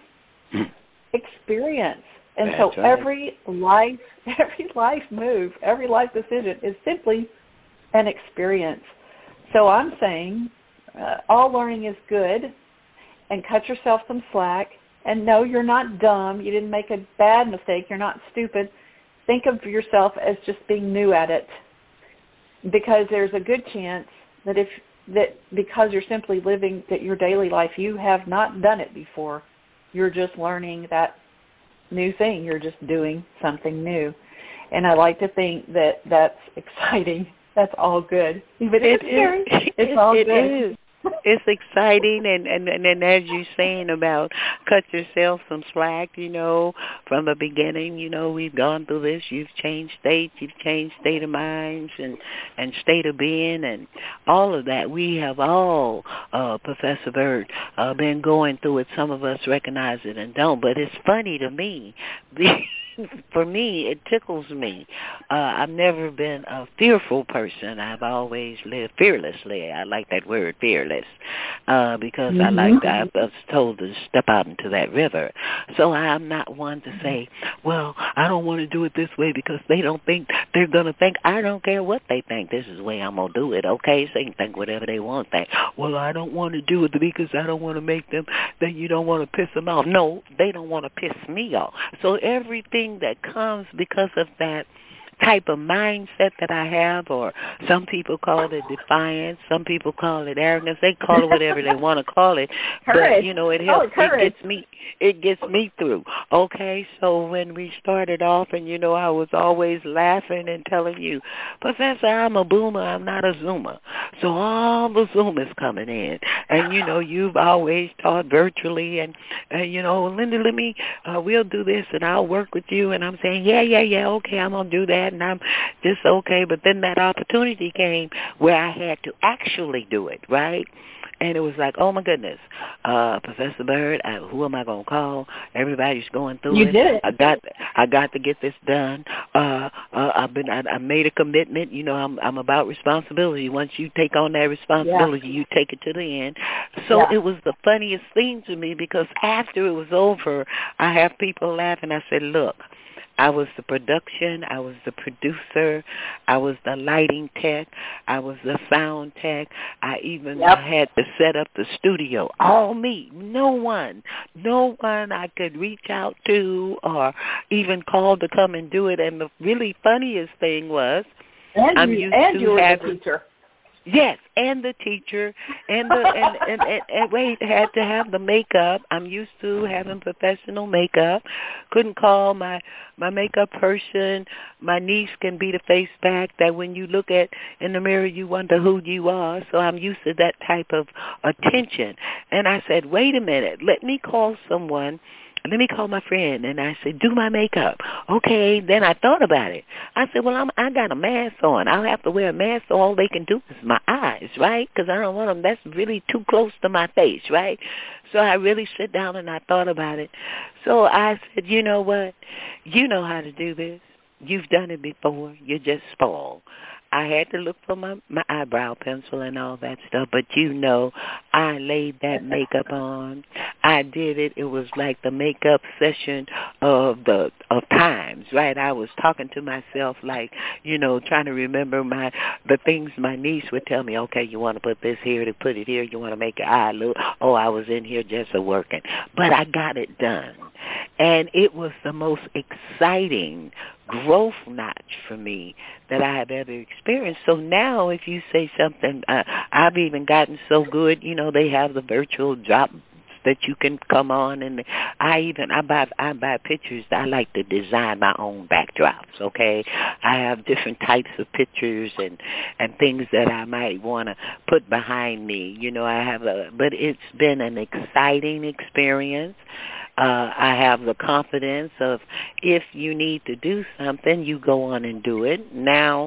G: Experience. And
E: That's
G: so
E: right.
G: every life every life move, every life decision is simply an experience. So I'm saying uh, all learning is good, and cut yourself some slack. And no, you're not dumb. You didn't make a bad mistake. You're not stupid. Think of yourself as just being new at it, because there's a good chance that if that because you're simply living that your daily life, you have not done it before. You're just learning that new thing. You're just doing something new. And I like to think that that's exciting. That's all good. Even if it's scary, it's all
E: it
G: good.
E: Is. It's exciting, and, and, and, and as you're saying about cut yourself some slack, you know, from the beginning, you know, we've gone through this. You've changed states, you've changed state of minds and, and state of being and all of that. We have all, uh, Professor Bird, uh, been going through it. Some of us recognize it and don't, but it's funny to me. For me, it tickles me. Uh, I've never been a fearful person. I've always lived fearlessly. I like that word, fearless, uh, because mm-hmm. I like that. I was told to step out into that river. So I'm not one to say, well, I don't want to do it this way because they don't think they're going to think. I don't care what they think. This is the way I'm going to do it, okay? So they can think whatever they want to think. Well, I don't want to do it because I don't want to make them think you don't want to piss them off. No, they don't want to piss me off. So everything that comes because of that type of mindset that I have, or some people call it defiance, some people call it arrogance. They call it whatever they want to call it,
G: courage.
E: But you know, it helps.
G: Oh,
E: it gets me. It gets me through. Okay, so when we started off, and you know, I was always laughing and telling you, Professor, I'm a boomer. I'm not a zoomer. So all the zoomers coming in, and you know, you've always taught virtually, and, and you know, Linda, let me. Uh, we'll do this, and I'll work with you. And I'm saying, yeah, yeah, yeah. Okay, I'm gonna do that. And I'm just okay, but then that opportunity came where I had to actually do it, right? And it was like, oh, my goodness, uh, Professor Bird, I, who am I going to call? Everybody's going through
G: you
E: it.
G: Did it.
E: I got I got to get this done. Uh, uh, I've been, I, I made a commitment. You know, I'm I'm about responsibility. Once you take on that responsibility, yeah. you take it to the end. So
G: yeah.
E: it was the funniest thing to me, because after it was over, I have people laughing. I said, look, I was the production, I was the producer, I was the lighting tech, I was the sound tech, I even
G: yep.
E: had to set up the studio. All me. No one. No one I could reach out to or even call to come and do it. And the really funniest thing was,
G: and
E: I'm
G: you,
E: used
G: and
E: to
G: you were
E: having,
G: the teacher.
E: Yes, and the teacher, and the and, and, and, and wait, had to have the makeup. I'm used to having professional makeup. Couldn't call my my makeup person. My niece can be the face back that when you look at in the mirror, you wonder who you are. So I'm used to that type of attention. And I said, wait a minute, let me call someone. Let me call my friend. And I said, do my makeup. Okay, then I thought about it. I said, well, I'm, I got a mask on. I'll have to wear a mask, so all they can do is my eyes, right? Because I don't want them. That's really too close to my face, right? So I really sit down and I thought about it. So I said, you know what? You know how to do this. You've done it before. You're just spoiled. I had to look for my, my eyebrow pencil and all that stuff, but you know, I laid that makeup on. I did it. It was like the makeup session of the of times, right? I was talking to myself like, you know, trying to remember my the things my niece would tell me. Okay, you want to put this here to put it here. You want to make your eye look. Oh, I was in here just a working, but I got it done, and it was the most exciting growth notch for me that I have ever experienced. So now if you say something, uh, I've even gotten so good, you know, they have the virtual drop that you can come on, and I even I buy I buy pictures. I like to design my own backdrops. Okay, I have different types of pictures and and things that I might want to put behind me. You know, I have a, but it's been an exciting experience. Uh, I have the confidence of if you need to do something, you go on and do it. Now,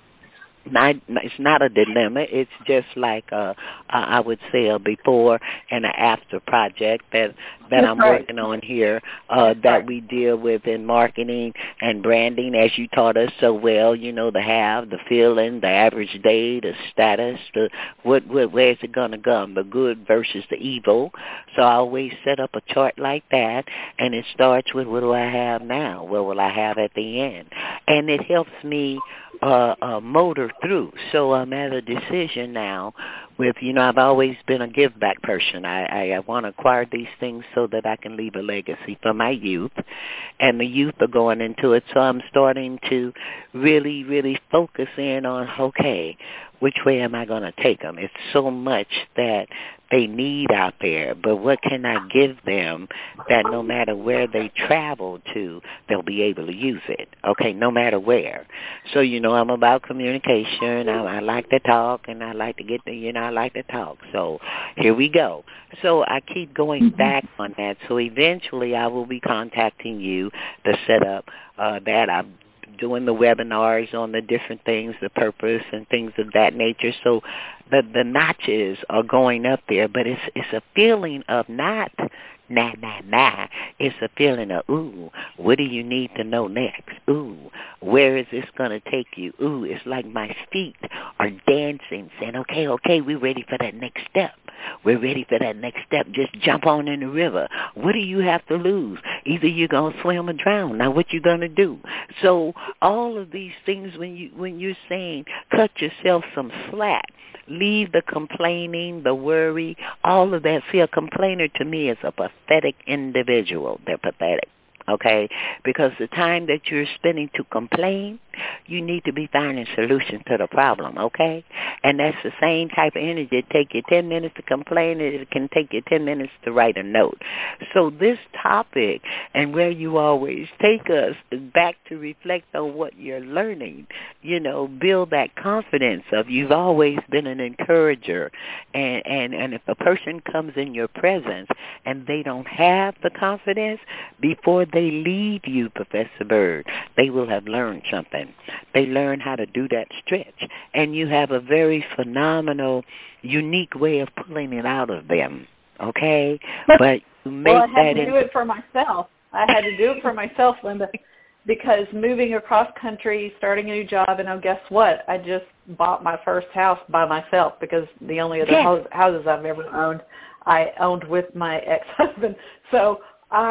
E: not, it's not a dilemma. It's just like a, a, I would say a before and an after project that that
G: That's
E: I'm
G: right.
E: working on here uh, that
G: right.
E: we deal with in marketing and branding, as you taught us so well. You know, the have, the feeling, the average day, the status, the what, what where's it gonna come, the good versus the evil. So I always set up a chart like that, and it starts with what do I have now? What will I have at the end? And it helps me uh, uh, motor through. So I'm at a decision now with, you know, I've always been a give-back person. I, I, I want to acquire these things so that I can leave a legacy for my youth, and the youth are going into it. So I'm starting to really, really focus in on, okay, which way am I going to take them? It's so much that they need out there, but what can I give them that no matter where they travel to, they'll be able to use it, okay, no matter where. So, you know, I'm about communication. I, I like to talk, and I like to get the, you know, I like to talk. So here we go. So I keep going back on that. So eventually I will be contacting you to set up uh, that. I'm doing the webinars on the different things, the purpose and things of that nature. So the the notches are going up there, but it's it's a feeling of not nah, nah, nah. It's a feeling of, ooh, what do you need to know next? Ooh, where is this going to take you? Ooh, it's like my feet are dancing, saying, okay, okay, we're ready for that next step. We're ready for that next step. Just jump on in the river. What do you have to lose? Either you're going to swim or drown. Now, what you going to do? So all of these things, when, you, when you're saying cut yourself some slack, leave the complaining, the worry, all of that. See, a complainer to me is a pathetic individual. They're pathetic, okay? Because the time that you're spending to complain, you need to be finding solutions to the problem, okay? And that's the same type of energy. It take you ten minutes to complain, it can take you ten minutes to write a note. So this topic and where you always take us is back to reflect on what you're learning, you know, build that confidence of you've always been an encourager. And, and, and if a person comes in your presence and they don't have the confidence, before they leave you, Professor Bird, they will have learned something. They learn how to do that stretch. And you have a very phenomenal, unique way of pulling it out of them, okay? But you make
G: well, I had
E: that
G: to
E: in-
G: do it for myself. I had to do it for myself, Linda, because moving across country, starting a new job, and oh, guess what? I just bought my first house by myself because the only other
E: yes.
G: houses I've ever owned, I owned with my ex-husband. So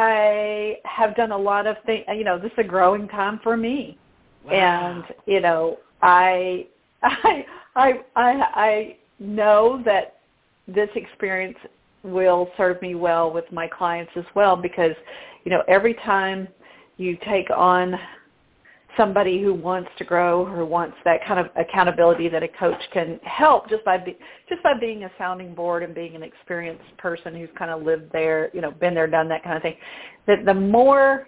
G: I have done a lot of things. You know, this is a growing time for me.
E: Wow.
G: And, you know, I, I, I, I, I know that this experience will serve me well with my clients as well because, you know, every time you take on somebody who wants to grow, who wants that kind of accountability that a coach can help just by be, just by being a sounding board and being an experienced person who's kind of lived there, you know, been there, done that kind of thing, that the more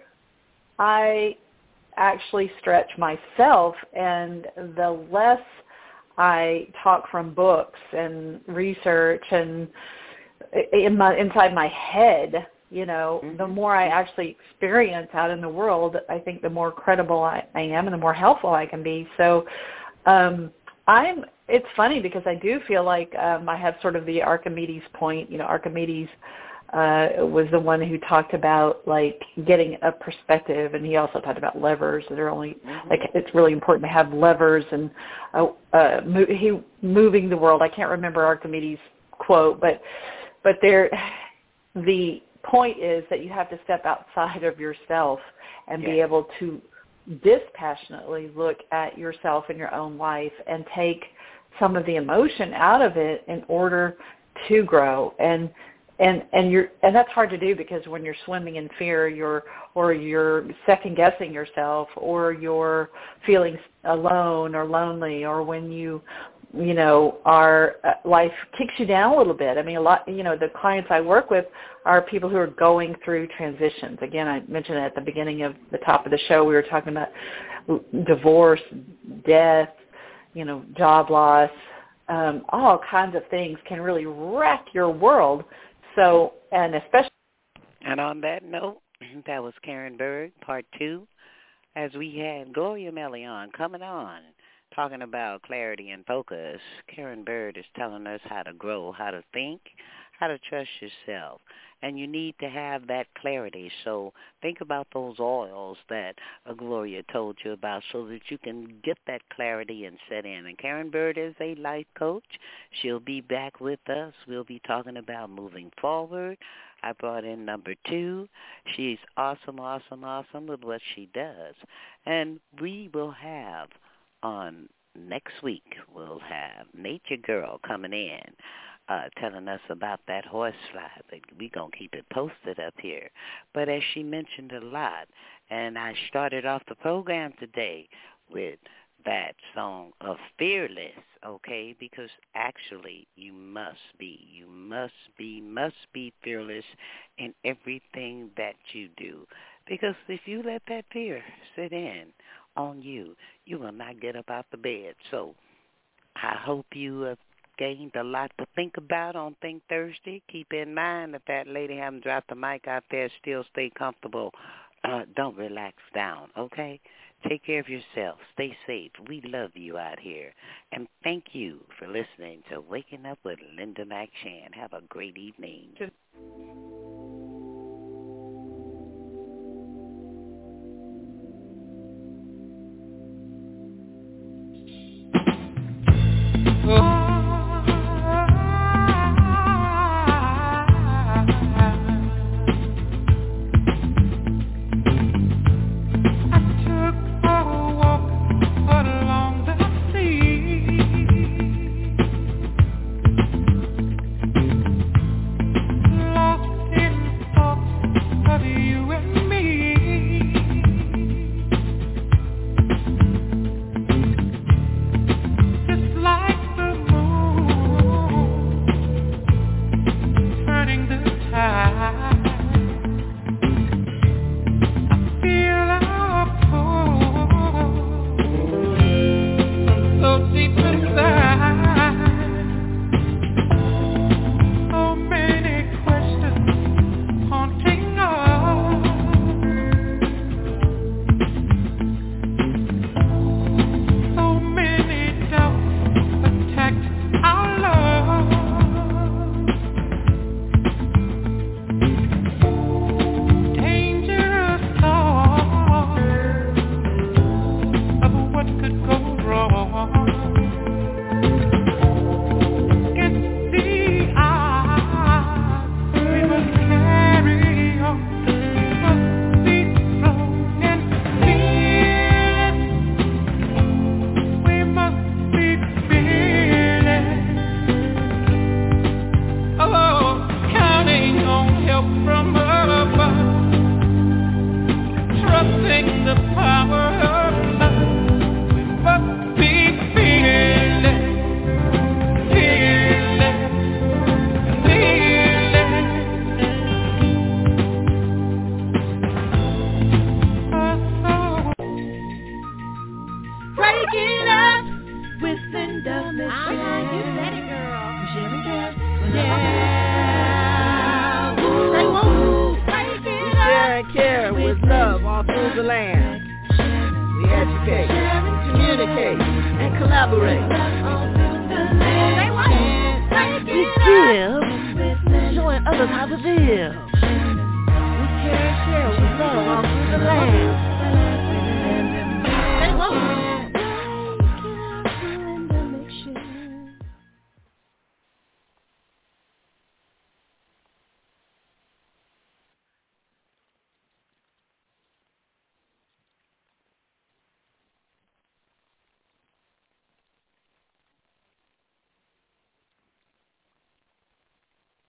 G: I actually stretch myself and the less I talk from books and research and in my, inside my head, you know, mm-hmm. the more I actually experience out in the world, I think the more credible I, I am and the more helpful I can be. So um, I'm, it's funny because I do feel like um, I have sort of the Archimedes point. You know, Archimedes uh, was the one who talked about like getting a perspective, and he also talked about levers that are only, mm-hmm. like it's really important to have levers and uh, uh, mo- he moving the world. I can't remember Archimedes' quote, but but there, the point is that you have to step outside of yourself and yes. be able to dispassionately look at yourself and your own life and take some of the emotion out of it in order to grow. And and and you're and that's hard to do because when you're swimming in fear, you're or you're second guessing yourself, or you're feeling alone or lonely, or when you you know, our uh, life kicks you down a little bit. I mean, a lot, you know, the clients I work with are people who are going through transitions. Again, I mentioned at the beginning of the top of the show, we were talking about divorce, death, you know, job loss, um, all kinds of things can really wreck your world. So, and especially.
E: And on that note, that was Karen Berg, part two, as we had Gloria Melion coming on, talking about clarity and focus. Karen Bird is telling us how to grow, how to think, how to trust yourself. And you need to have that clarity. So think about those oils that uh, Gloria told you about so that you can get that clarity and set in. And Karen Bird is a life coach. She'll be back with us. We'll be talking about moving forward. I brought in number two. She's awesome, awesome, awesome with what she does. And we will have on next week, we'll have Nature Girl coming in, uh, telling us about that horse fly. But we're going to keep it posted up here. But as she mentioned a lot, and I started off the program today with that song of Fearless, okay, because actually you must be, you must be, must be fearless in everything that you do. Because if you let that fear sit in on you, you will not get up out the bed. So I hope you have gained a lot to think about on Think Thursday. Keep in mind that that lady haven't dropped the mic out there, still stay comfortable. Uh, don't relax down, okay? Take care of yourself. Stay safe. We love you out here. And thank you for listening to Waking Up with Linda McShan. Have a great evening.
D: Showing others how to live. We care, share, we love all through the land.